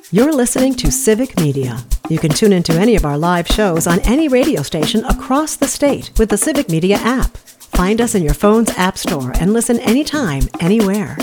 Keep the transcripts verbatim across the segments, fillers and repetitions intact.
You're listening to Civic Media. You can tune into any of our live shows on any radio station across the state with the Civic Media app. Find us in your phone's app store and listen anytime, anywhere.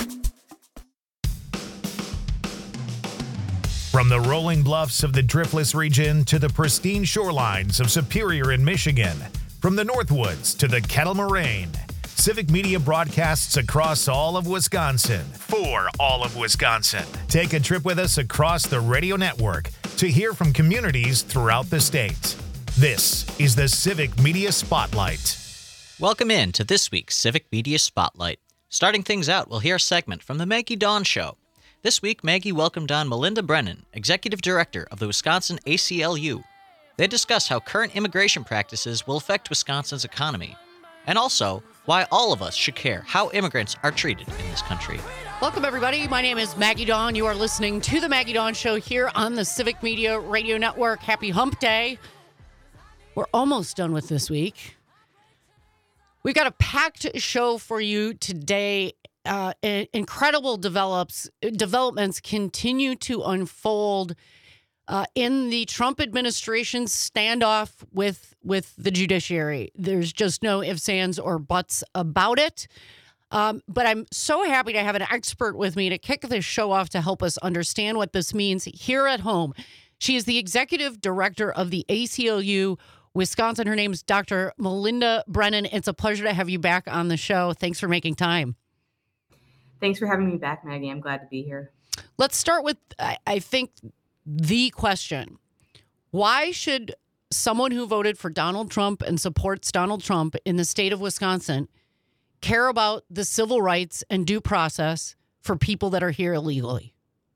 From the rolling bluffs of the Driftless region to the pristine shorelines of Superior in Michigan, from the Northwoods to the Kettle Moraine, Civic Media broadcasts across all of Wisconsin for all of Wisconsin. Take a trip with us across the radio network to hear from communities throughout the state. This is the Civic Media Spotlight. Welcome in to this week's Civic Media Spotlight. Starting things out, we'll hear a segment from the Maggie Dawn Show. This week, Maggie welcomed on Melinda Brennan, Executive Director of the Wisconsin A C L U. They discuss how current immigration practices will affect Wisconsin's economy, and also why all of us should care how immigrants are treated in this country. Welcome, everybody. My name is Maggie Dawn. You are listening to the Maggie Dawn Show here on the Civic Media Radio Network. Happy Hump Day. We're almost done with this week. We've got a packed show for you today. Uh, incredible develops, developments continue to unfold uh, in the Trump administration's standoff with with the judiciary. There's just no ifs, ands, or buts about it. Um, but I'm so happy to have an expert with me to kick this show off to help us understand what this means here at home. She is the executive director of the A C L U Wisconsin. Her name is Doctor Melinda Brennan. It's a pleasure to have you back on the show. Thanks for making time. Thanks for having me back, Maggie. I'm glad to be here. Let's start with, I, I think, the question. Why should someone who voted for Donald Trump and supports Donald Trump in the state of Wisconsin care about the civil rights and due process for people that are here illegally?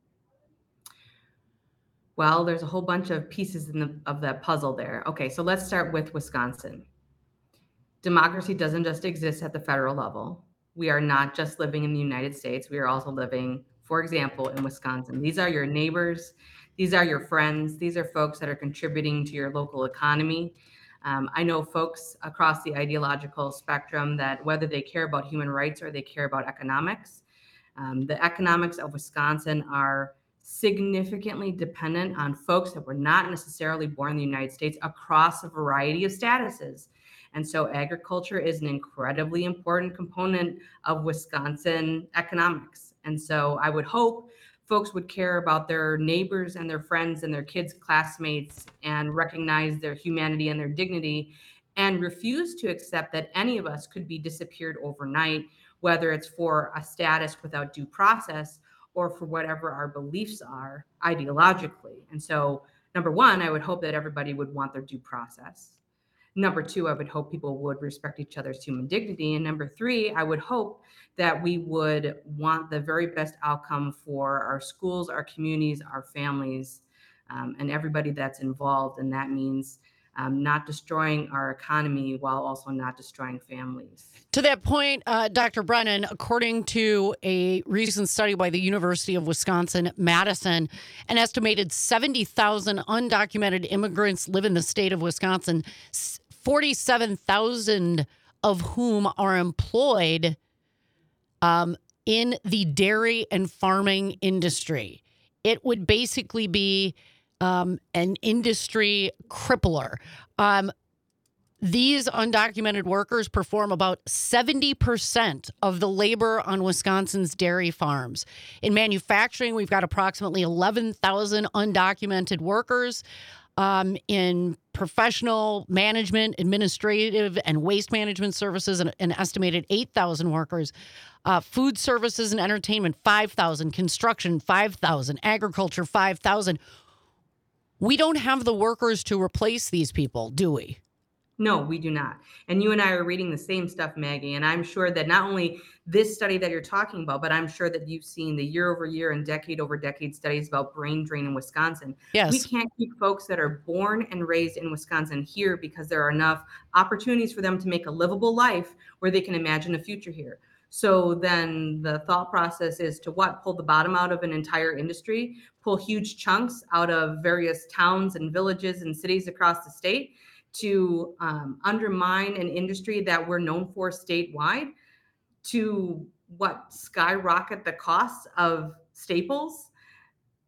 Well, there's a whole bunch of pieces in the, of that puzzle there. Okay, so let's start with Wisconsin. Democracy doesn't just exist at the federal level. We are not just living in the United States. We are also living, for example, in Wisconsin. These are your neighbors. These are your friends. These are folks that are contributing to your local economy. Um, I know folks across the ideological spectrum that whether they care about human rights or they care about economics, um, the economics of Wisconsin are significantly dependent on folks that were not necessarily born in the United States across a variety of statuses. And so agriculture is an incredibly important component of Wisconsin economics. And so I would hope folks would care about their neighbors and their friends and their kids' classmates and recognize their humanity and their dignity and refuse to accept that any of us could be disappeared overnight, whether it's for a status without due process or for whatever our beliefs are ideologically. And so, number one, I would hope that everybody would want their due process. Number two, I would hope people would respect each other's human dignity. And number three, I would hope that we would want the very best outcome for our schools, our communities, our families, um, and everybody that's involved. And that means um, not destroying our economy while also not destroying families. To that point, uh, Doctor Brennan, according to a recent study by the University of Wisconsin-Madison, an estimated seventy thousand undocumented immigrants live in the state of Wisconsin, forty-seven thousand of whom are employed um, in the dairy and farming industry. It would basically be um, an industry crippler. Um, these undocumented workers perform about seventy percent of the labor on Wisconsin's dairy farms. In manufacturing, we've got approximately eleven thousand undocumented workers. Um, in professional management, administrative, and waste management services, an, an estimated eight thousand workers. Uh, food services and entertainment, five thousand. Construction, five thousand. Agriculture, five thousand. We don't have the workers to replace these people, do we? No, we do not. And you and I are reading the same stuff, Maggie. And I'm sure that not only this study that you're talking about, but I'm sure that you've seen the year over year and decade over decade studies about brain drain in Wisconsin. Yes. We can't keep folks that are born and raised in Wisconsin here because there are enough opportunities for them to make a livable life where they can imagine a future here. So then the thought process is to what? Pull the bottom out of an entire industry, pull huge chunks out of various towns and villages and cities across the state to um, undermine an industry that we're known for statewide, to what, skyrocket the costs of staples.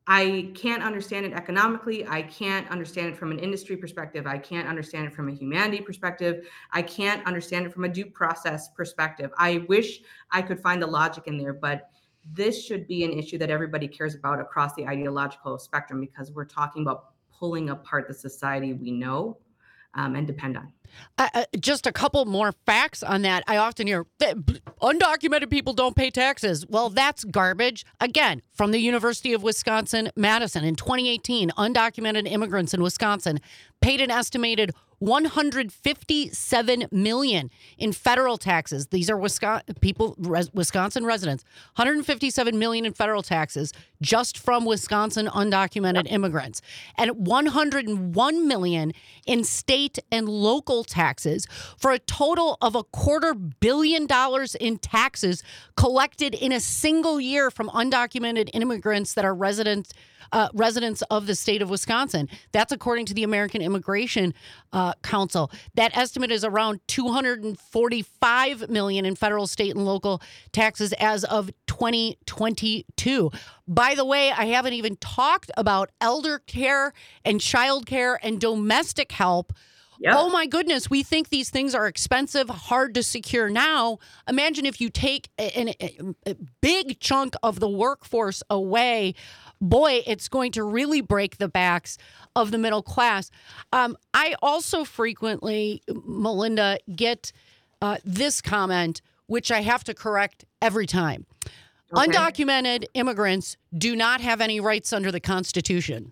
I can't understand it economically. I can't understand it from an industry perspective. I can't understand it from a humanity perspective. I can't understand it from a due process perspective. I wish I could find the logic in there, but this should be an issue that everybody cares about across the ideological spectrum, because we're talking about pulling apart the society we know um, and depend on. Uh, uh, just a couple more facts on that. I often hear that undocumented people don't pay taxes. Well, that's garbage. Again, from the University of Wisconsin-Madison in twenty eighteen, undocumented immigrants in Wisconsin paid an estimated one hundred fifty-seven million dollars in federal taxes. These are Wisconsin people, res, Wisconsin residents. one hundred fifty-seven million dollars in federal taxes just from Wisconsin undocumented immigrants, and one hundred one million dollars in state and local taxes, for a total of a quarter billion dollars in taxes collected in a single year from undocumented immigrants that are residents uh, residents of the state of Wisconsin. That's according to the American Immigration uh, Council. That estimate is around two hundred forty-five million dollars in federal, state, and local taxes as of twenty twenty-two. By the way, I haven't even talked about elder care and child care and domestic help. Yep. Oh my goodness, we think these things are expensive, hard to secure now. Imagine if you take a, a, a big chunk of the workforce away. Boy, it's going to really break the backs of the middle class. Um, I also frequently, Melinda, get uh, this comment, which I have to correct every time. Okay. Undocumented immigrants do not have any rights under the Constitution.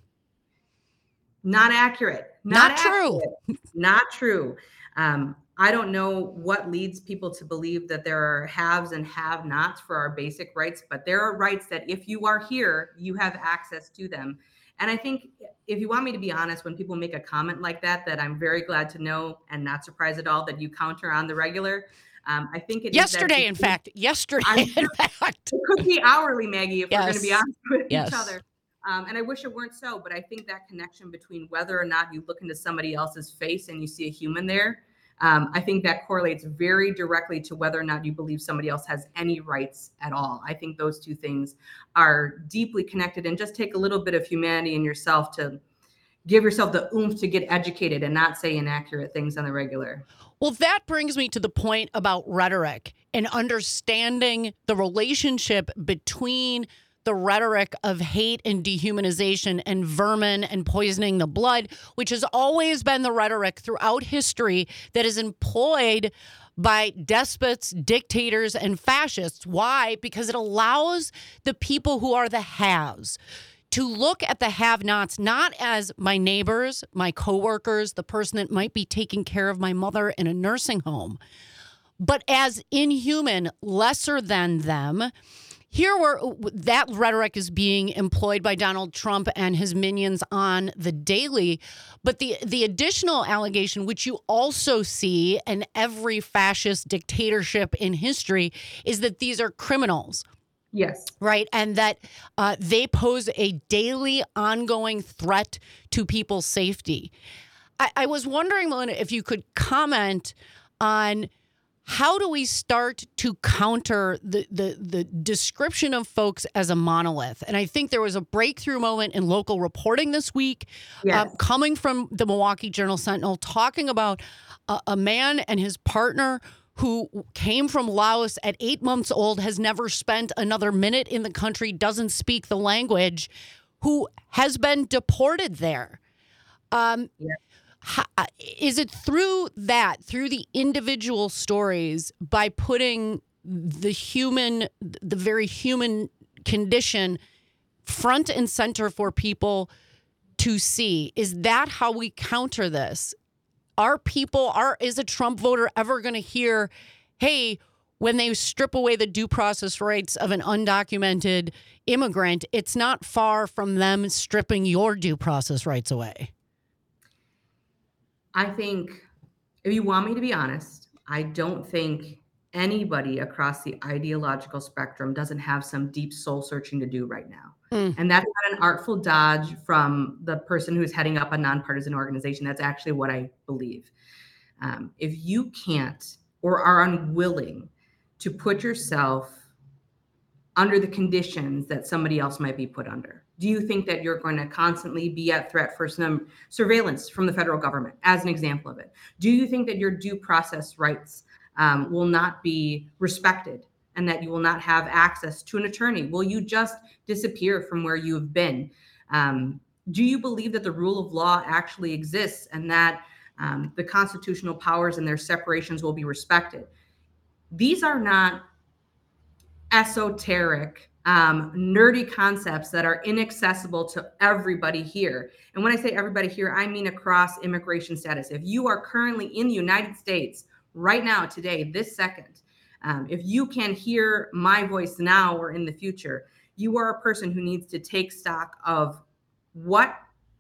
Not accurate. Not, Not true. Accurate. Not true. Um, I don't know what leads people to believe that there are haves and have-nots for our basic rights, but there are rights that if you are here, you have access to them. And I think, if you want me to be honest, when people make a comment like that, that I'm very glad to know and not surprised at all that you counter on the regular. Um, I think it yesterday, is that in fact, yesterday, I'm, in fact, it could be hourly, Maggie, if yes. we're going to be honest with yes. each other. Um, and I wish it weren't so, but I think that connection between whether or not you look into somebody else's face and you see a human there, um, I think that correlates very directly to whether or not you believe somebody else has any rights at all. I think those two things are deeply connected, and just take a little bit of humanity in yourself to give yourself the oomph to get educated and not say inaccurate things on the regular. Well, that brings me to the point about rhetoric and understanding the relationship between the rhetoric of hate and dehumanization and vermin and poisoning the blood, which has always been the rhetoric throughout history that is employed by despots, dictators, and fascists. Why? Because it allows the people who are the haves to look at the have-nots not as my neighbors, my coworkers, the person that might be taking care of my mother in a nursing home, but as inhuman, lesser than them. Here, where that rhetoric is being employed by Donald Trump and his minions on the daily. But the, the additional allegation, which you also see in every fascist dictatorship in history, is that these are criminals. Yes. Right. And that uh, they pose a daily, ongoing threat to people's safety. I, I was wondering, Melinda, if you could comment on how do we start to counter the, the the description of folks as a monolith? And I think there was a breakthrough moment in local reporting this week, yes. uh, coming from the Milwaukee Journal-Sentinel, talking about a, a man and his partner who came from Laos at eight months old, has never spent another minute in the country, doesn't speak the language, who has been deported there. Um, yeah. How, is it through that, through the individual stories, by putting the human, the very human condition front and center for people to see? Is that how we counter this? Are people, are is a Trump voter ever going to hear, hey, when they strip away the due process rights of an undocumented immigrant, it's not far from them stripping your due process rights away? I think, if you want me to be honest, I don't think anybody across the ideological spectrum doesn't have some deep soul searching to do right now. Mm. And that's not an artful dodge from the person who's heading up a nonpartisan organization. That's actually what I believe. Um, if you can't or are unwilling to put yourself under the conditions that somebody else might be put under, Do you think that you're going to constantly be at threat for some surveillance from the federal government, as an example of it? Do you think that your due process rights um, will not be respected and that you will not have access to an attorney? Will you just disappear from where you have been? Um, do you believe that the rule of law actually exists and that um, the constitutional powers and their separations will be respected? These are not esoteric, um, nerdy concepts that are inaccessible to everybody here. And when I say everybody here, I mean across immigration status. If you are currently in the United States right now, today, this second, um, if you can hear my voice now or in the future, you are a person who needs to take stock of what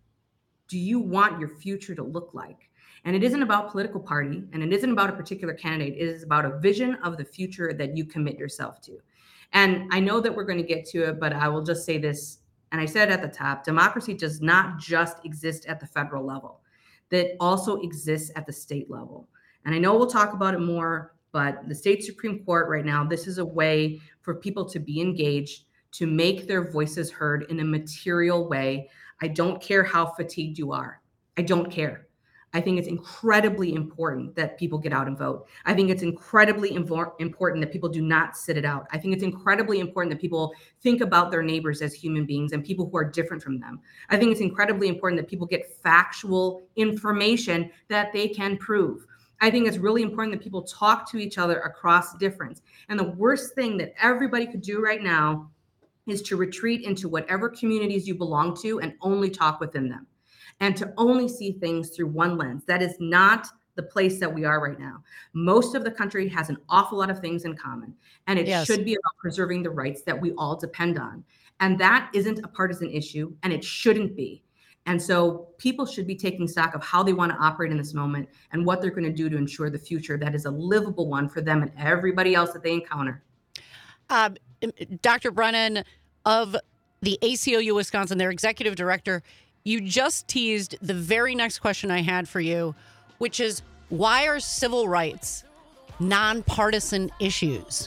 do you want your future to look like? And it isn't about political party, and it isn't about a particular candidate. It is about a vision of the future that you commit yourself to. And I know that we're going to get to it, but I will just say this, and I said at the top, democracy does not just exist at the federal level. That also exists at the state level. And I know we'll talk about it more, but the state Supreme Court right now, this is a way for people to be engaged, to make their voices heard in a material way. I don't care how fatigued you are. I don't care. I think it's incredibly important that people get out and vote. I think it's incredibly invo- important that people do not sit it out. I think it's incredibly important that people think about their neighbors as human beings and people who are different from them. I think it's incredibly important that people get factual information that they can prove. I think it's really important that people talk to each other across difference. And the worst thing that everybody could do right now is to retreat into whatever communities you belong to and only talk within them, and to only see things through one lens. That is not the place that we are right now. Most of the country has an awful lot of things in common, and it yes. should be about preserving the rights that we all depend on. And that isn't a partisan issue, and it shouldn't be. And so people should be taking stock of how they want to operate in this moment and what they're going to do to ensure the future that is a livable one for them and everybody else that they encounter. Um, Doctor Brennan of the A C L U Wisconsin, their executive director, you just teased the very next question I had for you, which is, why are civil rights nonpartisan issues?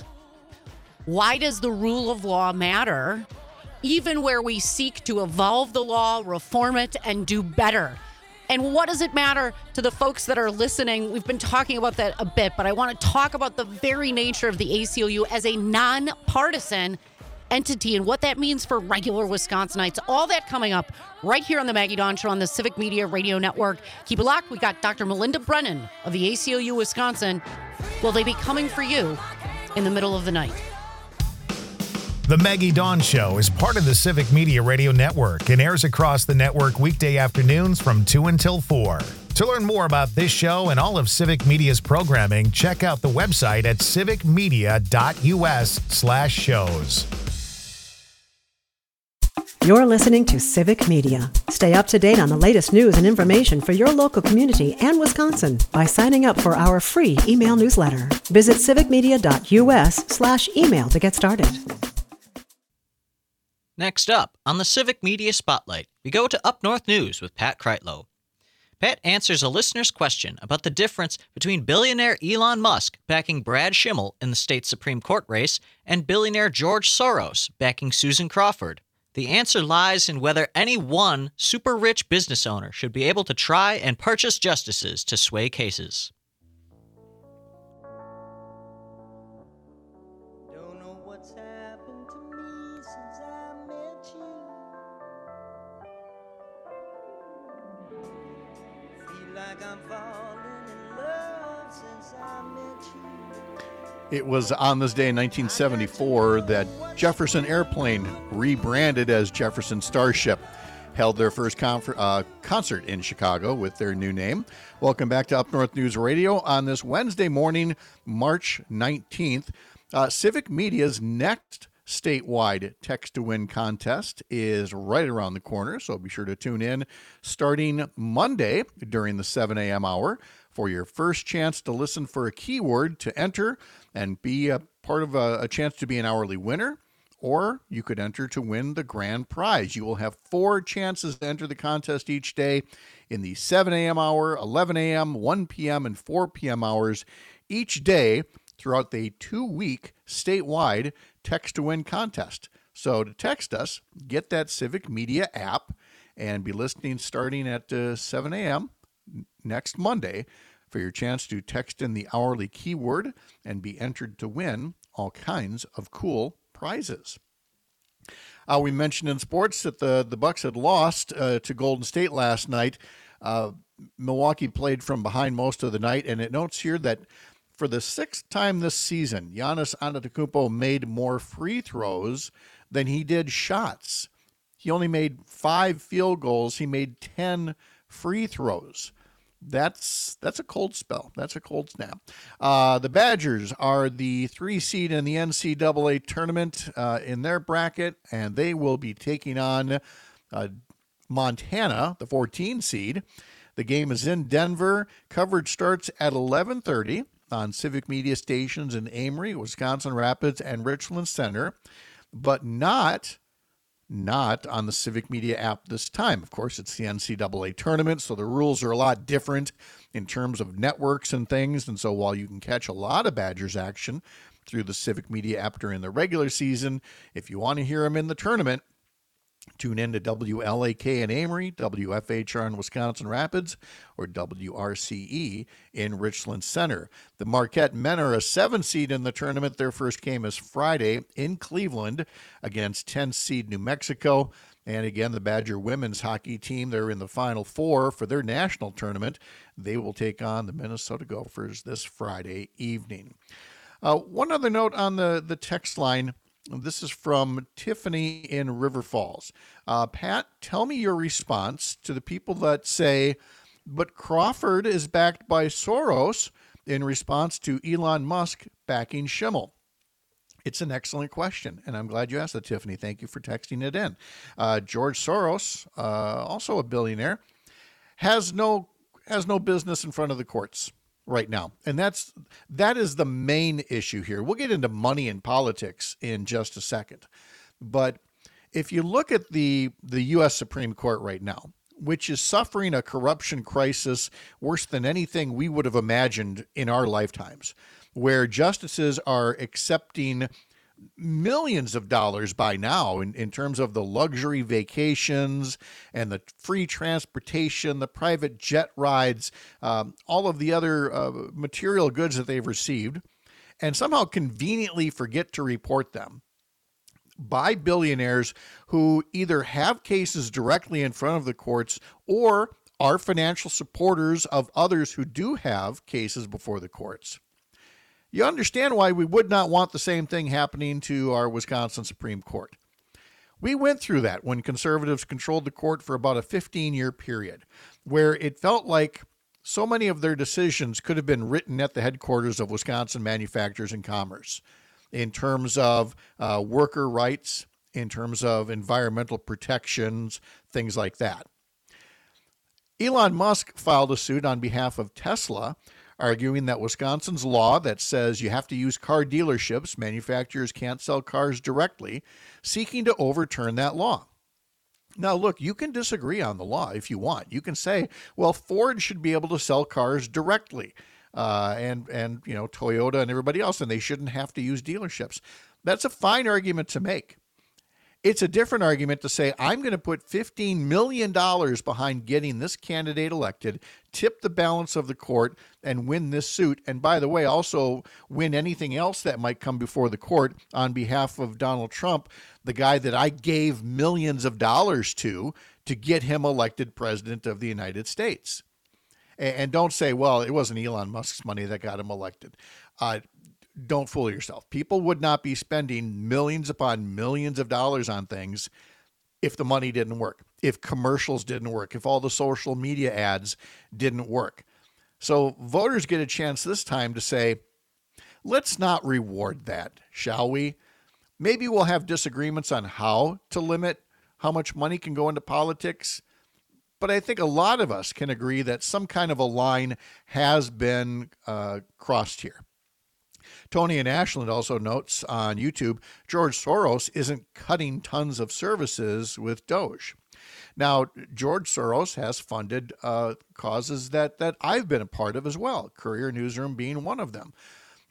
Why does the rule of law matter, even where we seek to evolve the law, reform it, and do better? And what does it matter to the folks that are listening? We've been talking about that a bit, but I want to talk about the very nature of the A C L U as a nonpartisan entity and what that means for regular Wisconsinites. All that coming up right here on the Maggie Dawn Show on the Civic Media Radio Network. Keep it locked. We got Doctor Melinda Brennan of the A C L U Wisconsin. Will they be coming for you in the middle of the night? The Maggie Dawn Show is part of the Civic Media Radio Network and airs across the network weekday afternoons from two until four. To learn more about this show and all of Civic Media's programming, check out the website at civicmedia.us slash shows. You're listening to Civic Media. Stay up to date on the latest news and information for your local community and Wisconsin by signing up for our free email newsletter. Visit civicmedia.us slash email to get started. Next up, on the Civic Media Spotlight, we go to Up North News with Pat Kreitlow. Pat answers a listener's question about the difference between billionaire Elon Musk backing Brad Schimmel in the state Supreme Court race and billionaire George Soros backing Susan Crawford. The answer lies in whether any one super-rich business owner should be able to try and purchase justices to sway cases. Don't know what's happened to me since I met you. Feel like I'm falling in love since I met you. It was on this day in nineteen seventy-four that Jefferson Airplane, rebranded as Jefferson Starship, held their first confer- uh, concert in Chicago with their new name. Welcome back to Up North News Radio on this Wednesday morning, March nineteenth. Uh, Civic Media's next statewide Text to Win contest is right around the corner, so be sure to tune in starting Monday during the seven a.m. hour for your first chance to listen for a keyword to enter and be a part of a, a chance to be an hourly winner, or you could enter to win the grand prize. You will have four chances to enter the contest each day in the seven a.m. hour, eleven a.m., one p.m., and four p.m. hours each day throughout the two-week statewide Text to Win contest. So to text us, get that Civic Media app and be listening starting at uh, seven a.m. next Monday for your chance to text in the hourly keyword and be entered to win all kinds of cool prizes. Uh, we mentioned in sports that the, the Bucks had lost uh, to Golden State last night. Uh, Milwaukee played from behind most of the night, and it notes here that for the sixth time this season, Giannis Antetokounmpo made more free throws than he did shots. He only made five field goals. He made ten free throws. That's that's a cold spell. That's a cold snap. Uh, the Badgers are the three seed in the N C double A tournament uh, in their bracket, and they will be taking on uh, Montana, the fourteen seed. The game is in Denver. Coverage starts at eleven thirty on Civic Media stations in Amory, Wisconsin Rapids, and Richland Center, but not not on the Civic Media app this time. Of course, it's the N C double A tournament, so the rules are a lot different in terms of networks and things. And so while you can catch a lot of Badgers action through the Civic Media app during the regular season, if you want to hear them in the tournament, tune in to W L A K in Amory, W F H R in Wisconsin Rapids, or W R C E in Richland Center. The Marquette men are a seven seed in the tournament. Their first game is Friday in Cleveland against ten seed New Mexico. And again, the Badger women's hockey team, they're in the Final Four for their national tournament. They will take on the Minnesota Gophers this Friday evening. Uh, one other note on the, the text line. This is from Tiffany in River Falls. Uh, Pat, tell me your response to the people that say, but Crawford is backed by Soros in response to Elon Musk backing Schimmel. It's an excellent question, and I'm glad you asked that, Tiffany. Thank you for texting it in. Uh, George Soros, uh, also a billionaire, has no has no business in front of the courts right now. And that's that is the main issue here. We'll get into money and politics in just a second. But if you look at the, the U S Supreme Court right now, which is suffering a corruption crisis worse than anything we would have imagined in our lifetimes, where justices are accepting millions of dollars by now in, in terms of the luxury vacations and the free transportation, the private jet rides, um, all of the other uh, material goods that they've received, and somehow conveniently forget to report them by billionaires who either have cases directly in front of the courts or are financial supporters of others who do have cases before the courts. You understand why we would not want the same thing happening to our Wisconsin Supreme Court. We went through that when conservatives controlled the court for about a fifteen-year period, where it felt like so many of their decisions could have been written at the headquarters of Wisconsin Manufacturers and Commerce in terms of uh, worker rights, in terms of environmental protections, things like that. Elon Musk filed a suit on behalf of Tesla, arguing that Wisconsin's law that says you have to use car dealerships, manufacturers can't sell cars directly, seeking to overturn that law. Now, look, you can disagree on the law if you want. You can say, well, Ford should be able to sell cars directly, uh, and, and you know, Toyota and everybody else, and they shouldn't have to use dealerships. That's a fine argument to make. It's a different argument to say, I'm going to put fifteen million dollars behind getting this candidate elected, tip the balance of the court, and win this suit. And by the way, also win anything else that might come before the court on behalf of Donald Trump, the guy that I gave millions of dollars to, to get him elected president of the United States. And don't say, well, it wasn't Elon Musk's money that got him elected. Uh, Don't fool yourself. People would not be spending millions upon millions of dollars on things if the money didn't work, if commercials didn't work, if all the social media ads didn't work. So voters get a chance this time to say, let's not reward that, shall we? Maybe we'll have disagreements on how to limit how much money can go into politics. But I think a lot of us can agree that some kind of a line has been uh, crossed here. Tony in Ashland also notes on YouTube, George Soros isn't cutting tons of services with Doge. Now, George Soros has funded uh, causes that, that I've been a part of as well, Courier Newsroom being one of them.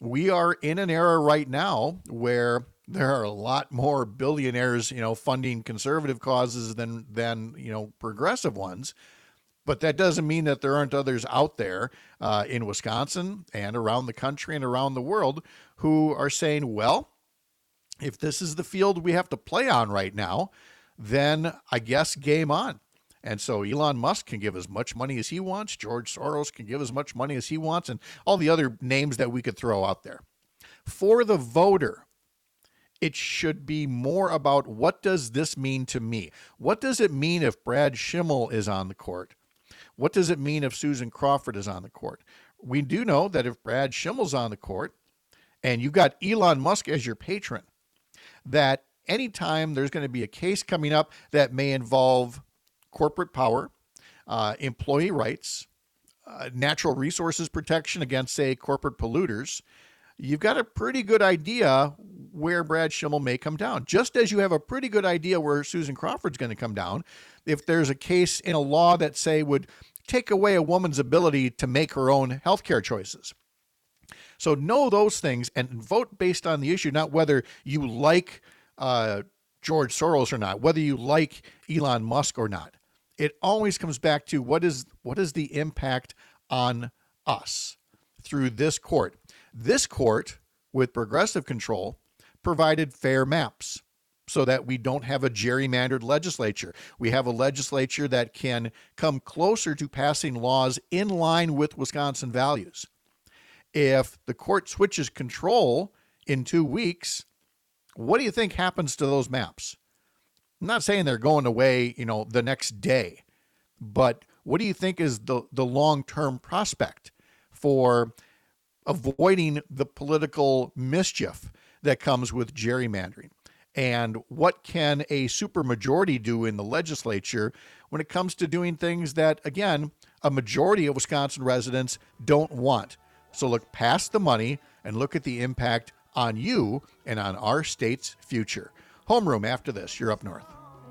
we are in an era right now where there are a lot more billionaires, you know, funding conservative causes than than you know progressive ones. But that doesn't mean that there aren't others out there uh, in Wisconsin and around the country and around the world who are saying, well, if this is the field we have to play on right now, then I guess game on. And so Elon Musk can give as much money as he wants. George Soros can give as much money as he wants, and all the other names that we could throw out there. For the voter, it should be more about, what does this mean to me? What does it mean if Brad Schimmel is on the court? What does it mean if Susan Crawford is on the court? We do know that if Brad Schimmel's on the court and you've got Elon Musk as your patron, that anytime there's going to be a case coming up that may involve corporate power, uh, employee rights, uh, natural resources protection against, say, corporate polluters, you've got a pretty good idea where Brad Schimmel may come down, just as you have a pretty good idea where Susan Crawford's going to come down if there's a case in a law that, say, would take away a woman's ability to make her own healthcare choices. So know those things and vote based on the issue, not whether you like uh, George Soros or not, whether you like Elon Musk or not. It always comes back to what is what is the impact on us through this court. This court, with progressive control, provided fair maps so that we don't have a gerrymandered legislature. We have a legislature that can come closer to passing laws in line with Wisconsin values. If the court switches control in two weeks, what do you think happens to those maps? I'm not saying they're going away, you know, the next day, but what do you think is the, the long-term prospect for avoiding the political mischief that comes with gerrymandering? And what can a supermajority do in the legislature when it comes to doing things that, again, a majority of Wisconsin residents don't want? So look past the money and look at the impact on you and on our state's future. Homeroom after this. You're up north.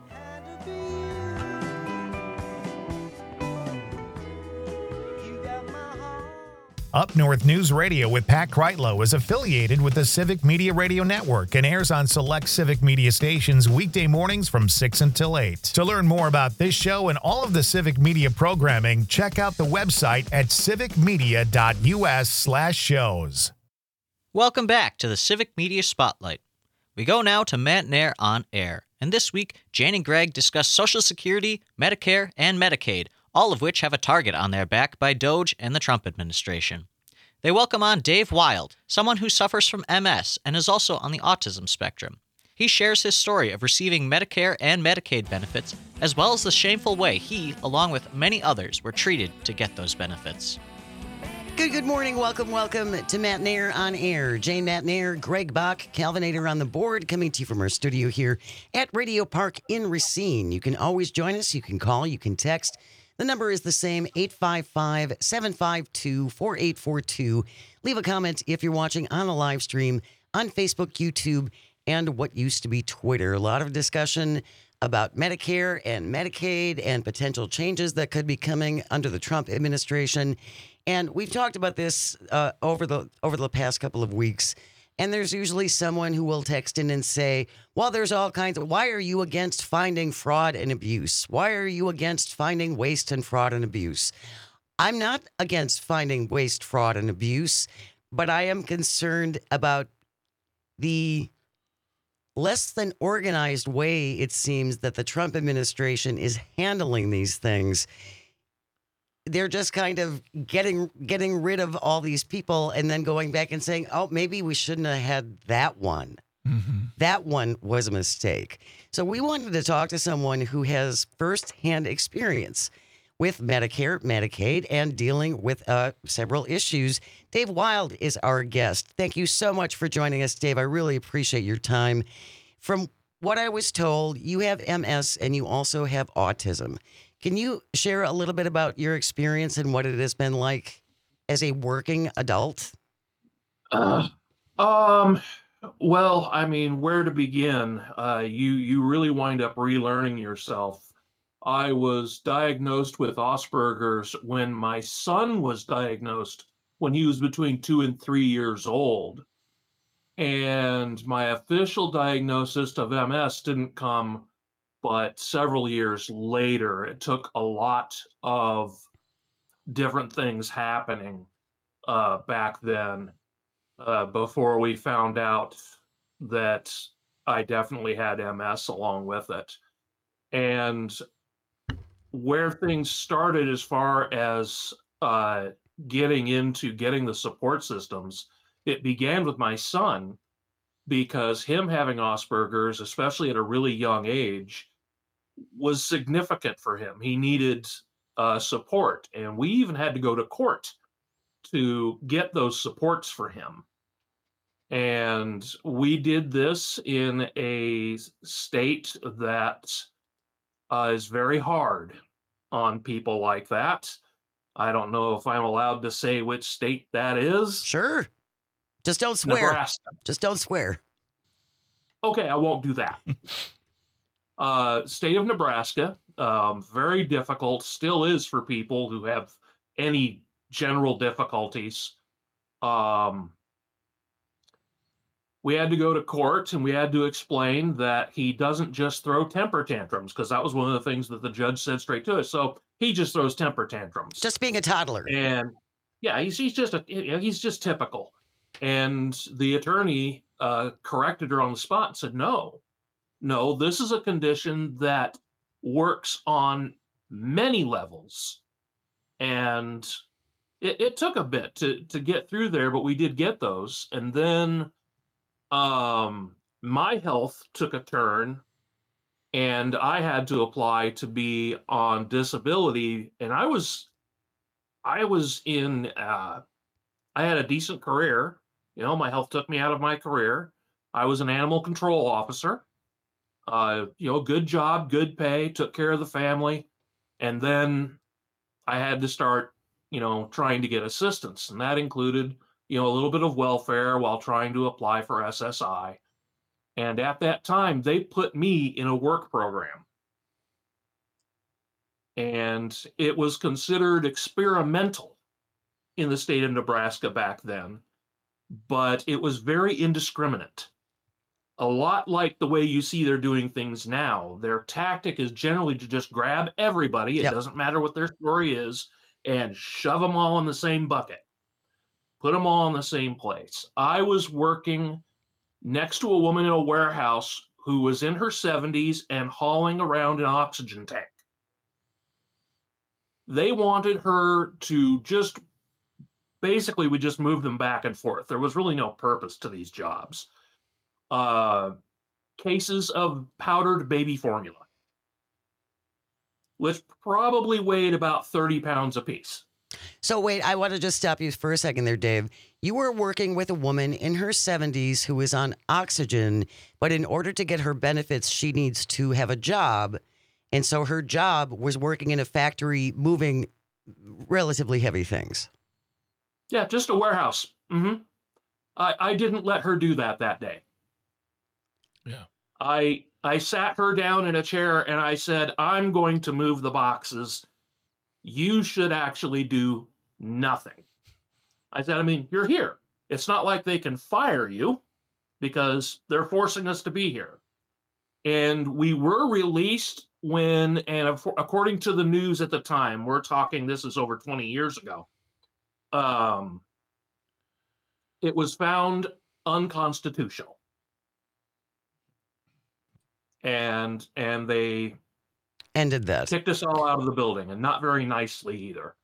Up North News Radio with Pat Kreitlow is affiliated with the Civic Media Radio Network and airs on select Civic Media stations weekday mornings from six until eight. To learn more about this show and all of the Civic Media programming, check out the website at civicmedia.us slash shows. Welcome back to the Civic Media Spotlight. We go now to Matt Nair on Air. And this week, Jane and Greg discuss Social Security, Medicare, and Medicaid, all of which have a target on their back by DOGE and the Trump administration. They welcome on Dave Wild, someone who suffers from M S and is also on the autism spectrum. He shares his story of receiving Medicare and Medicaid benefits, as well as the shameful way he, along with many others, were treated to get those benefits. Good, good morning. Welcome, welcome to Matt Nair on Air. Jane Matt Nair, Greg Bach, Calvinator on the board, coming to you from our studio here at Radio Park in Racine. You can always join us. You can call, you can text. The number is the same, eight five five, seven five two, four eight four two. Leave a comment if you're watching on a live stream on Facebook, YouTube, and what used to be Twitter. A lot of discussion about Medicare and Medicaid and potential changes that could be coming under the Trump administration. And we've talked about this uh, over the over the past couple of weeks. And there's usually someone who will text in and say, well, there's all kinds of, why are you against finding fraud and abuse? Why are you against finding waste and fraud and abuse? I'm not against finding waste, fraud, and abuse, but I am concerned about the less than organized way it seems that the Trump administration is handling these things. They're just kind of getting getting rid of all these people and then going back and saying, oh, maybe we shouldn't have had that one. Mm-hmm. That one was a mistake. So we wanted to talk to someone who has firsthand experience with Medicare, Medicaid, and dealing with uh, several issues. Dave Wild is our guest. Thank you so much for joining us, Dave. I really appreciate your time. From what I was told, you have M S and you also have autism. Can you share a little bit about your experience and what it has been like as a working adult? Uh, um, well, I mean, where to begin? Uh, you you really wind up relearning yourself. I was diagnosed with Asperger's when my son was diagnosed when he was between two and three years old. And my official diagnosis of M S didn't come but several years later. It took a lot of different things happening uh, back then uh, before we found out that I definitely had M S along with it. And where things started as far as uh, getting into getting the support systems, it began with my son, because him having Asperger's, especially at a really young age, was significant for him. He needed uh, support, and we even had to go to court to get those supports for him. And we did this in a state that uh, is very hard on people like that. I don't know if I'm allowed to say which state that is. Sure. Just don't swear. Nebraska. Just don't swear. Okay, I won't do that. uh, state of Nebraska, um, very difficult, still is for people who have any general difficulties. Um, we had to go to court and we had to explain that he doesn't just throw temper tantrums, because that was one of the things that the judge said straight to us. So he just throws temper tantrums. Just being a toddler. And yeah, he's, he's just a, he's just typical. And the attorney uh, corrected her on the spot and said, no, no, this is a condition that works on many levels. And it, it took a bit to, to get through there, but we did get those. And then um, my health took a turn, and I had to apply to be on disability. And I was, I was in, uh, I had a decent career. You know, my health took me out of my career. I was an animal control officer. Uh, you know, good job, good pay, took care of the family. And then I had to start, you know, trying to get assistance. And that included, you know, a little bit of welfare while trying to apply for S S I. And at that time, they put me in a work program. And it was considered experimental in the state of Nebraska back then, but it was very indiscriminate. A lot like the way you see they're doing things now. Their tactic is generally to just grab everybody, it Yep. doesn't matter what their story is, and shove them all in the same bucket. Put them all in the same place. I was working next to a woman in a warehouse who was in her seventies and hauling around an oxygen tank. They wanted her to just, basically, we just moved them back and forth. There was really no purpose to these jobs. Uh, cases of powdered baby formula, which probably weighed about thirty pounds apiece. So wait, I want to just stop you for a second there, Dave. You were working with a woman in her seventies who is on oxygen, but in order to get her benefits, she needs to have a job. And so her job was working in a factory moving relatively heavy things. Yeah, just a warehouse. hmm I, I didn't let her do that that day. Yeah. I I sat her down in a chair and I said, I'm going to move the boxes. You should actually do nothing. I said, I mean, you're here. It's not like they can fire you because they're forcing us to be here. And we were released when, and according to the news at the time, we're talking, this is over twenty years ago, um, it was found unconstitutional. And and they Ended that. kicked us all out of the building, and not very nicely either.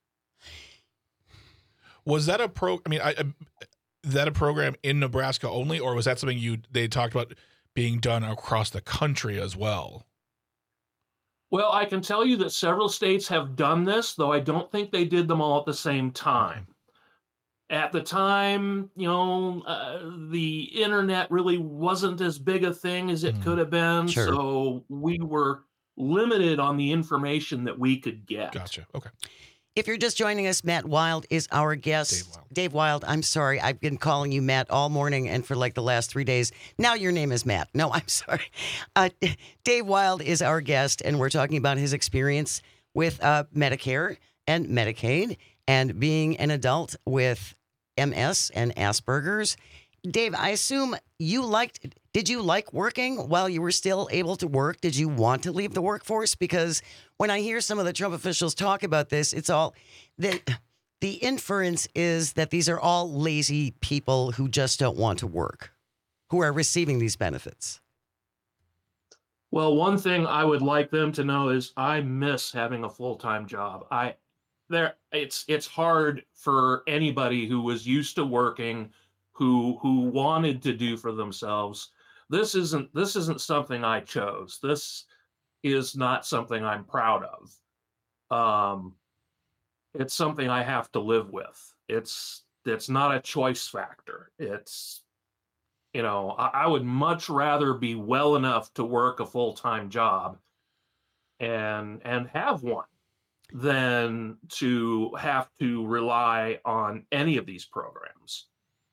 Was that a pro? I mean, I, I, that a program in Nebraska only, or was that something you they talked about being done across the country as well? Well, I can tell you that several states have done this, though I don't think they did them all at the same time. At the time, you know, uh, the internet really wasn't as big a thing as it Mm. could have been, Sure. so we were limited on the information that we could get. Gotcha. Okay. If you're just joining us, Matt Wild is our guest. Dave Wild. Dave Wild, I'm sorry. I've been calling you Matt all morning and for like the last three days. Now your name is Matt. No, I'm sorry. Uh, Dave Wild is our guest, and we're talking about his experience with uh, Medicare and Medicaid and being an adult with M S and Asperger's. Dave, I assume you liked, did you like working while you were still able to work? Did you want to leave the workforce? Because when I hear some of the Trump officials talk about this, it's all, the, the inference is that these are all lazy people who just don't want to work, who are receiving these benefits. Well, one thing I would like them to know is I miss having a full-time job. I there it's it's hard for anybody who was used to working, who who wanted to do for themselves. This isn't this isn't something I chose. This is not something I'm proud of. Um it's something I have to live with. It's it's not a choice factor. It's You know, I, I would much rather be well enough to work a full-time job and and have one than to have to rely on any of these programs.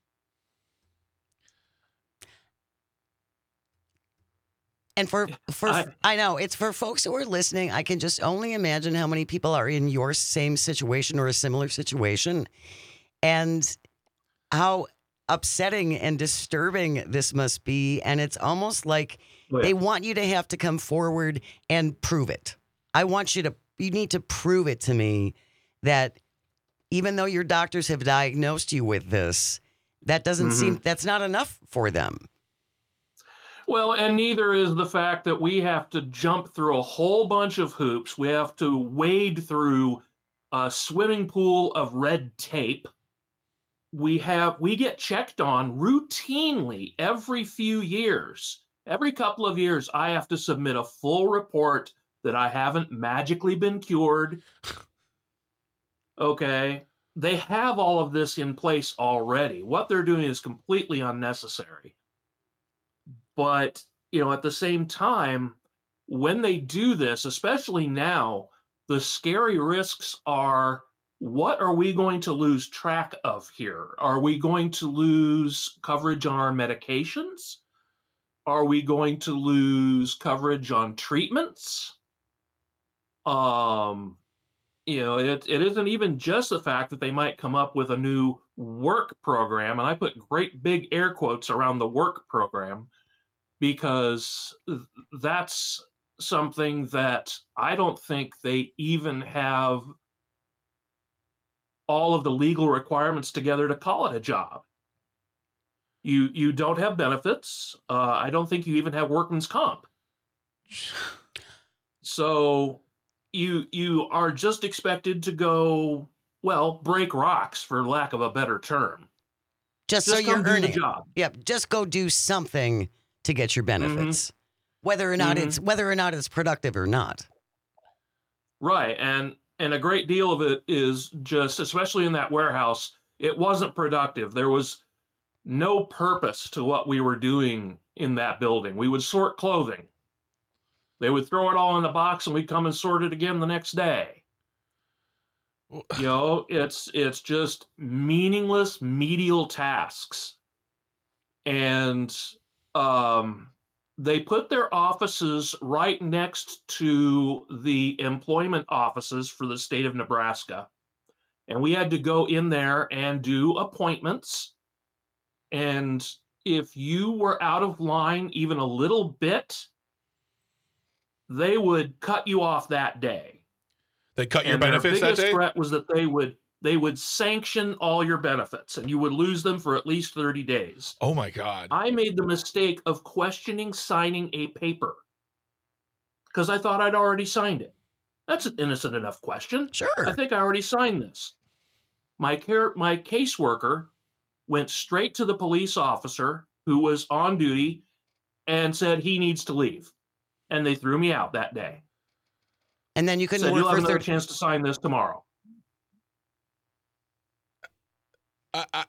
And for, for I, I know, it's for folks who are listening, I can just only imagine how many people are in your same situation or a similar situation, and how upsetting and disturbing this must be. And it's almost like oh, yeah. they want you to have to come forward and prove it. I want you to, you need to prove it to me that even though your doctors have diagnosed you with this, that doesn't mm-hmm. seem, that's not enough for them. Well, and neither is the fact that we have to jump through a whole bunch of hoops. We have to wade through a swimming pool of red tape. We have we get checked on routinely every few years. Every couple of years, I have to submit a full report that I haven't magically been cured. Okay. They have all of this in place already. What they're doing is completely unnecessary. But, you know, at the same time, when they do this, especially now, the scary risks are, what are we going to lose track of here? Are we going to lose coverage on our medications? Are we going to lose coverage on treatments? Um, you know, it, it isn't even just the fact that they might come up with a new work program, and I put great big air quotes around the work program, because that's something that I don't think they even have all of the legal requirements together to call it a job. You you don't have benefits. Uh, I don't think you even have workman's comp. So you you are just expected to go, well, break rocks, for lack of a better term. Just, just so you're earning. Job. Yep. Just go do something to get your benefits, mm-hmm. whether or not mm-hmm. it's whether or not it's productive or not. Right, and and a great deal of it is just, especially in that warehouse, it wasn't productive. There was no purpose to what we were doing in that building. We would sort clothing. They would throw it all in the box, and we'd come and sort it again the next day. You know, it's it's just meaningless medial tasks, and Um, they put their offices right next to the employment offices for the state of Nebraska. And we had to go in there and do appointments. And if you were out of line even a little bit, they would cut you off that day. They cut your and benefits that day? Their biggest threat was that they would They would sanction all your benefits, and you would lose them for at least thirty days. Oh, my God. I made the mistake of questioning signing a paper because I thought I'd already signed it. That's an innocent enough question. Sure. I think I already signed this. My care, my caseworker went straight to the police officer who was on duty and said he needs to leave. And they threw me out that day. And then you couldn't said, work you'll have for another thirty chance to sign this tomorrow. I, I,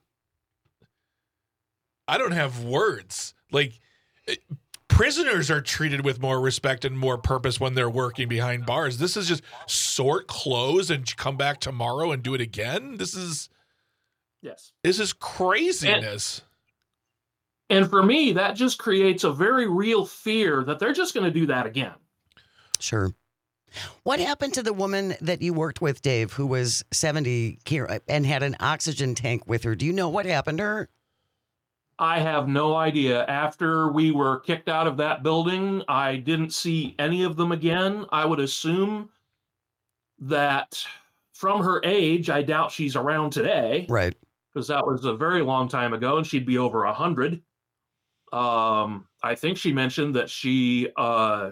I don't have words. Like, it, prisoners are treated with more respect and more purpose when they're working behind bars. This is just sort clothes and come back tomorrow and do it again. This is, yes, this is craziness. And, and for me, that just creates a very real fear that they're just going to do that again. Sure. What happened to the woman that you worked with, Dave, who was seventy and had an oxygen tank with her? Do you know what happened to her? I have no idea. After we were kicked out of that building, I didn't see any of them again. I would assume that from her age, I doubt she's around today. Right. Because that was a very long time ago, and she'd be over a hundred. Um, I think she mentioned that she uh,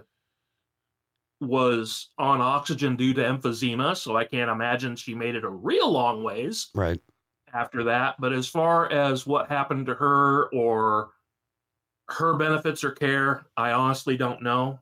was on oxygen due to emphysema, so I can't imagine she made it a real long ways Right. after that. But as far as what happened to her or her benefits or care, I honestly don't know.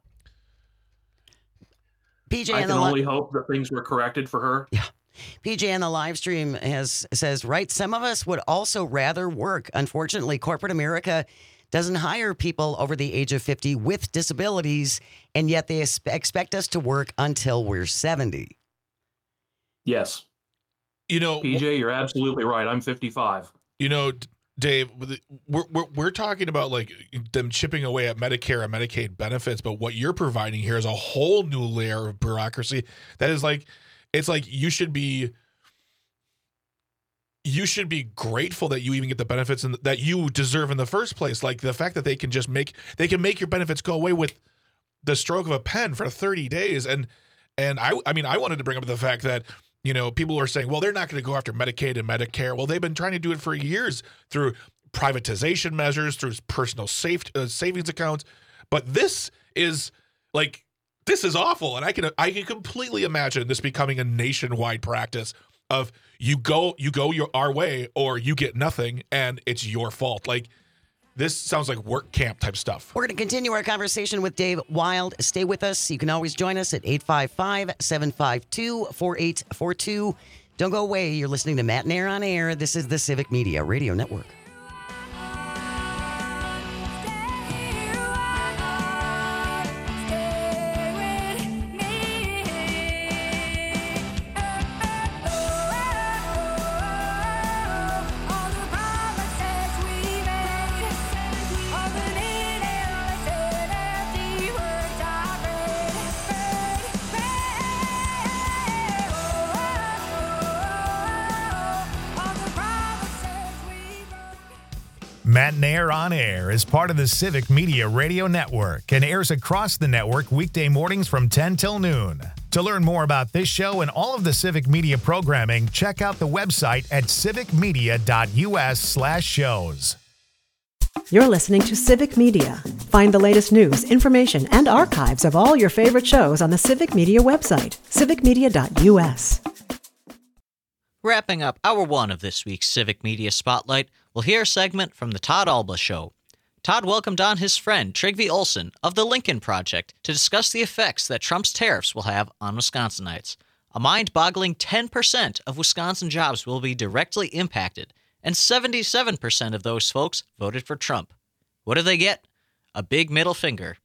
P J I on can the li- only hope that things were corrected for her. Yeah. P J on the live stream has says, right, some of us would also rather work. Unfortunately, corporate America doesn't hire people over the age of fifty with disabilities, and yet they es- expect us to work until we're seventy. Yes. You know, P J, you're absolutely right. I'm fifty-five. You know, D- Dave, we're, we're we're talking about like them chipping away at Medicare and Medicaid benefits, but what you're providing here is a whole new layer of bureaucracy that is like, it's like you should be you should be grateful that you even get the benefits and that you deserve in the first place. Like the fact that they can just make they can make your benefits go away with the stroke of a pen for thirty days. And and I I mean I wanted to bring up the fact that, you know, people are saying, well, they're not going to go after Medicaid and Medicare. Well, they've been trying to do it for years through privatization measures, through personal safe, uh, savings accounts. But this is like, this is awful. And I can I can completely imagine this becoming a nationwide practice of you go you go your our way or you get nothing and it's your fault. Like, this sounds like work camp type stuff. We're going to continue our conversation with Dave Wild. Stay with us. You can always join us at eight five five, seven five two, four eight four two. Don't go away. You're listening to Matt and Air on Air. This is the Civic Media Radio Network. Matt and Air on Air is part of the Civic Media Radio Network and airs across the network weekday mornings from ten till noon. To learn more about this show and all of the Civic Media programming, check out the website at civicmedia.us slash shows. You're listening to Civic Media. Find the latest news, information, and archives of all your favorite shows on the Civic Media website, civic media dot u s. Wrapping up hour one of this week's Civic Media Spotlight, we'll hear a segment from the Todd Alba Show. Todd welcomed on his friend Trygve Olsen of the Lincoln Project to discuss the effects that Trump's tariffs will have on Wisconsinites. A mind-boggling ten percent of Wisconsin jobs will be directly impacted, and seventy-seven percent of those folks voted for Trump. What do they get? A big middle finger.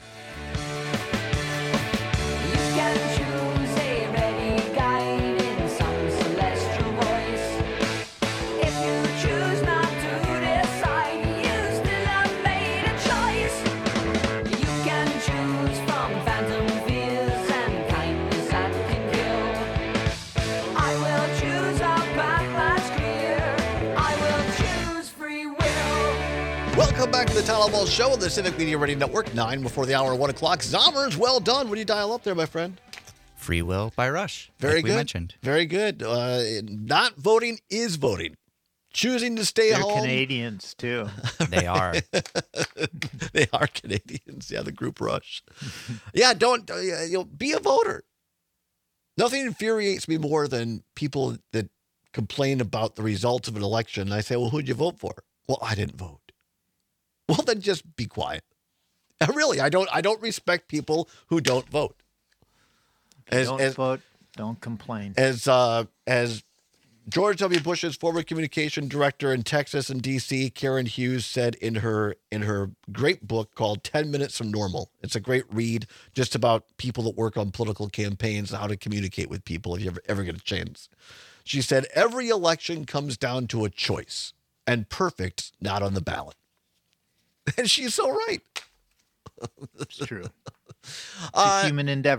Welcome back to the Todd Alba Show on the Civic Media Radio Network. Nine before the hour, one o'clock. Zommers, well done. What do you dial up there, my friend? Free Will by Rush. Very like good. We mentioned. Very good. Uh, not voting is voting. Choosing to stay They're home. Canadians, too. They are. They are Canadians. Yeah, the group Rush. Yeah, don't, uh, you know, be a voter. Nothing infuriates me more than people that complain about the results of an election. And I say, well, who'd you vote for? Well, I didn't vote. Well, then just be quiet. Really, I don't I don't respect people who don't vote. As, don't as, vote, don't complain. As uh, as George W. Bush's former communication director in Texas and D C, Karen Hughes, said in her in her great book called ten minutes from Normal. It's a great read just about people that work on political campaigns and how to communicate with people if you ever, ever get a chance. She said, every election comes down to a choice, and perfect not on the ballot. And she's so right. It's true. It's uh, a human endeavor.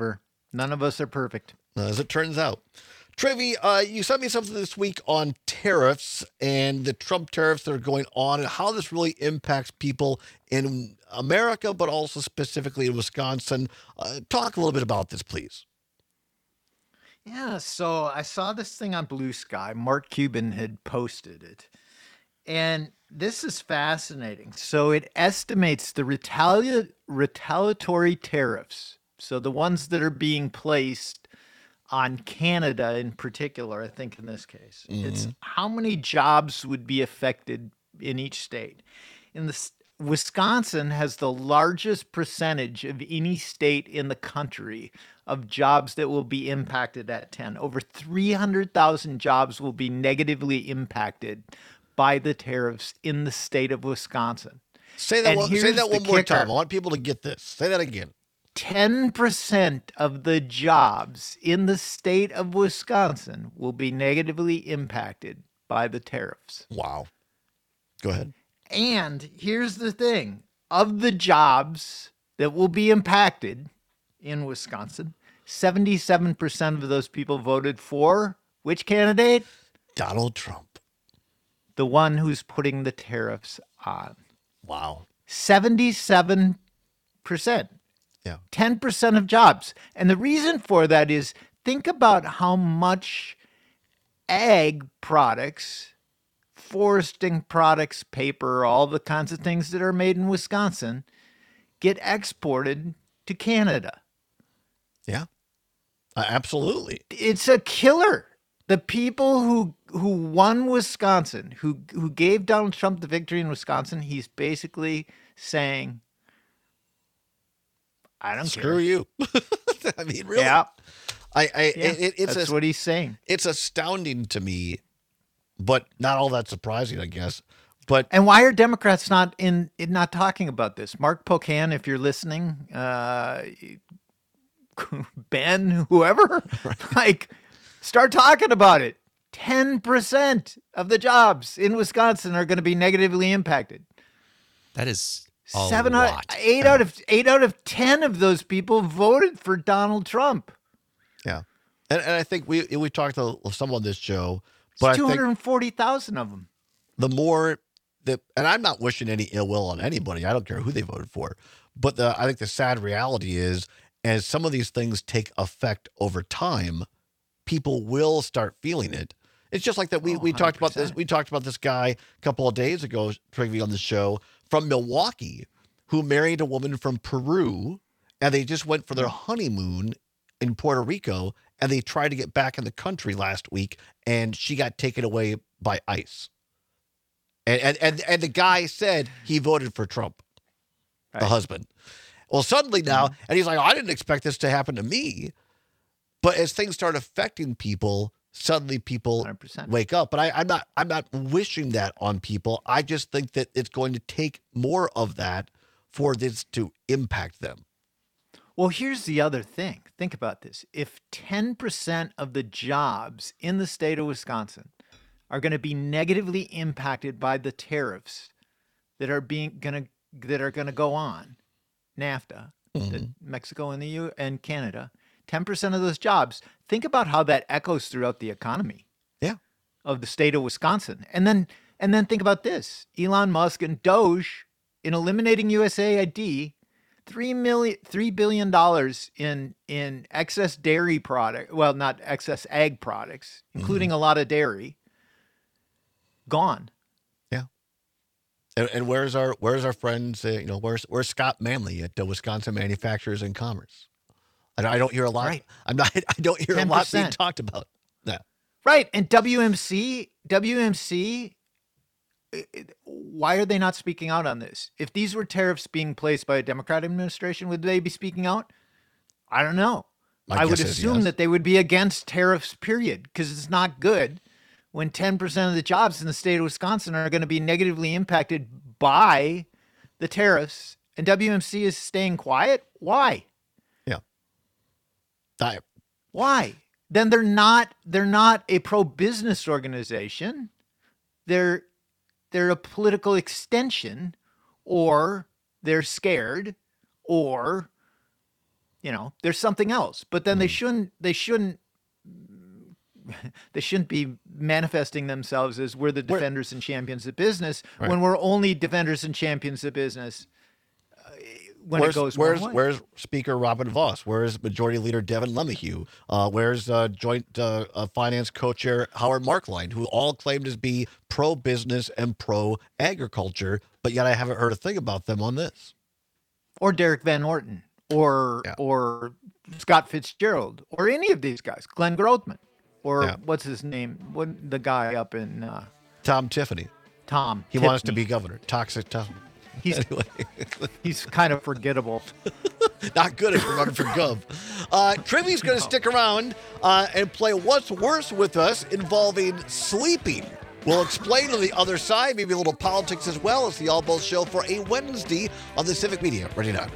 None of us are perfect. As it turns out. Trevi, uh, you sent me something this week on tariffs and the Trump tariffs that are going on and how this really impacts people in America, but also specifically in Wisconsin. Uh, talk a little bit about this, please. Yeah, so I saw this thing on Blue Sky. Mark Cuban had posted it. And this is fascinating. So it estimates the retali- retaliatory tariffs, so the ones that are being placed on Canada in particular, I think in this case, mm-hmm. it's how many jobs would be affected in each state. In the Wisconsin has the largest percentage of any state in the country of jobs that will be impacted at ten. Over three hundred thousand jobs will be negatively impacted by the tariffs in the state of Wisconsin. Say that, one, say that one more kicker. time. I want people to get this. Say that again. ten percent of the jobs in the state of Wisconsin will be negatively impacted by the tariffs. Wow. Go ahead. And here's the thing. Of the jobs that will be impacted in Wisconsin, seventy-seven percent of those people voted for which candidate? Donald Trump. The one who's putting the tariffs on. Wow. seventy-seven percent. Yeah. ten percent of jobs. And the reason for that is think about how much ag products, foresting products, paper, all the kinds of things that are made in Wisconsin get exported to Canada. Yeah. Uh, absolutely. It's a killer. The people who who won Wisconsin, who who gave Donald Trump the victory in Wisconsin, he's basically saying, I don't Screw care. you. I mean, really? Yeah. I, I, yeah. it, it's That's a, what he's saying. It's astounding to me, but not all that surprising, I guess. But and why are Democrats not in, in not talking about this? Mark Pocan, if you're listening, uh, Ben, whoever, right. like, start talking about it. ten percent of the jobs in Wisconsin are going to be negatively impacted. That is a Seven lot. out, eight out of eight out of ten of those people voted for Donald Trump. Yeah, and and I think we we talked to some on this show, but two hundred and forty thousand of them. The more that, and I'm not wishing any ill will on anybody. I don't care who they voted for, but the I think the sad reality is, as some of these things take effect over time, people will start feeling it. It's just like that. We, oh, we talked about this. We talked about this guy a couple of days ago, previously on the show, from Milwaukee, who married a woman from Peru, and they just went for their honeymoon in Puerto Rico, and they tried to get back in the country last week, and she got taken away by ICE. And and and, and the guy said he voted for Trump, right. The husband. Well, suddenly now, mm-hmm. and he's like, oh, I didn't expect this to happen to me. But as things start affecting people, suddenly people one hundred percent wake up. But I, I'm not I'm not wishing that on people. I just think that it's going to take more of that for this to impact them. Well, here's the other thing. Think about this. If ten percent of the jobs in the state of Wisconsin are going to be negatively impacted by the tariffs that are being going to that are going to go on, NAFTA, mm-hmm. the Mexico and the U and Canada, ten percent of those jobs, think about how that echoes throughout the economy. Yeah. Of the state of Wisconsin. And then and then think about this. Elon Musk and Doge, in eliminating U S A I D, three million three billion dollars in in excess dairy product, well, not excess ag products, including mm-hmm. a lot of dairy, gone. Yeah. And, and where's our where's our friends, uh, you know, where's where's Scott Manley at the Wisconsin Manufacturers and Commerce? I don't hear a lot. Right. I'm not. I don't hear ten percent. A lot being talked about that. Right. And W M C, W M C. Why are they not speaking out on this? If these were tariffs being placed by a Democrat administration, would they be speaking out? I don't know. I, I would assume yes. that they would be against tariffs. Period, because it's not good when ten percent of the jobs in the state of Wisconsin are going to be negatively impacted by the tariffs, and W M C is staying quiet. Why? I, Why? Then they're not they're not a pro-business organization. They're they're a political extension, or they're scared, or You know, there's something else. But then they shouldn't. They shouldn't. They shouldn't be manifesting themselves as we're the defenders and champions of business Right. when we're only defenders and champions of business uh, when where's, it goes where's one way. where's Speaker Robin Voss? Where's Majority Leader Devin LeMahieu? Uh, where's uh, Joint uh, uh, Finance Co-Chair Howard Markline, who all claim to be pro-business and pro-agriculture, but yet I haven't heard a thing about them on this. Or Derek Van Orton, or Yeah. or Scott Fitzgerald, or any of these guys, Glenn Grothman, or Yeah. what's his name? What the guy up in uh, Tom Tiffany. Tom? He wants to Tiffany. be governor. Toxic Tom. He's Anyway. he's kind of forgettable. Not good if you're running for gov. Uh, Trivia's going to stick around uh, and play What's Worse with us involving sleeping. We'll explain on the other side, maybe a little politics as well. It's the All Both Show for a Wednesday on the Civic Media. Ready now.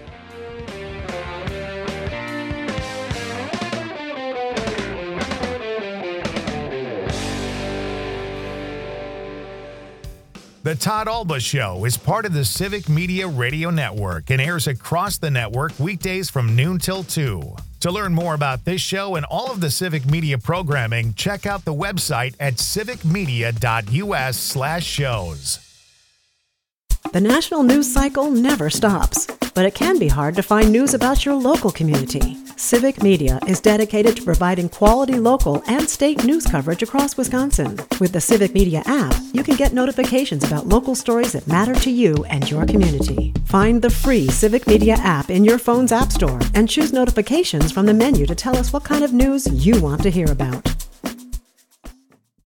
The Todd Alba Show is part of the Civic Media Radio Network and airs across the network weekdays from noon till two. To learn more about this show and all of the Civic Media programming, check out the website at civicmedia.us slash shows. The national news cycle never stops, but it can be hard to find news about your local community. Civic Media is dedicated to providing quality local and state news coverage across Wisconsin. With the Civic Media app, you can get notifications about local stories that matter to you and your community. Find the free Civic Media app in your phone's app store and choose notifications from the menu to tell us what kind of news you want to hear about.